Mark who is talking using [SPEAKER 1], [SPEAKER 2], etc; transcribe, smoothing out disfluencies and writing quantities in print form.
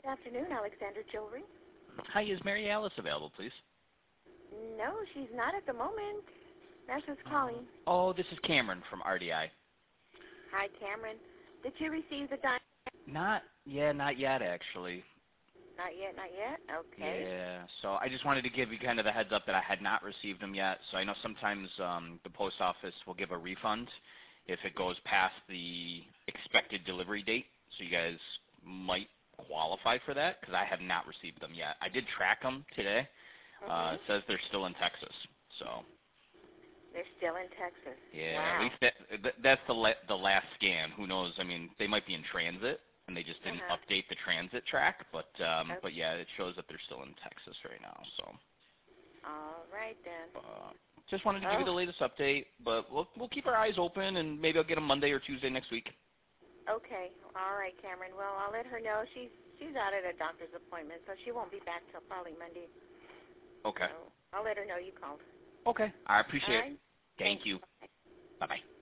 [SPEAKER 1] Good afternoon, Alexander Jewelry.
[SPEAKER 2] Hi, is Mary Alice available, please?
[SPEAKER 1] No, she's not at the moment. That's who's calling.
[SPEAKER 2] Oh, this is Cameron from RDI.
[SPEAKER 1] Hi, Cameron. Did you receive the diamond?
[SPEAKER 2] Not yet, actually.
[SPEAKER 1] Not yet, not yet? Okay.
[SPEAKER 2] Yeah, so I just wanted to give you kind of the heads up that I had not received them yet. So I know sometimes the post office will give a refund if it goes past the expected delivery date. So you guys might qualify for that because I have not received them yet. I did track them today. It says they're still in Texas. So
[SPEAKER 1] they're still in Texas.
[SPEAKER 2] yeah,
[SPEAKER 1] wow.
[SPEAKER 2] At least that's the last scan. Who knows? I mean, they might be in transit and they just didn't update the transit track. But yeah, it shows that they're still in Texas right now. So
[SPEAKER 1] all right then.
[SPEAKER 2] Just wanted to give you the latest update, but we'll keep our eyes open and maybe I'll get them Monday or Tuesday next week.
[SPEAKER 1] Okay. All right, Cameron. Well, I'll let her know. She's out at a doctor's appointment, so she won't be back till probably Monday.
[SPEAKER 2] Okay.
[SPEAKER 1] So I'll let her know you called.
[SPEAKER 2] Okay. I appreciate
[SPEAKER 1] All right.
[SPEAKER 2] it. Thank you. Bye-bye.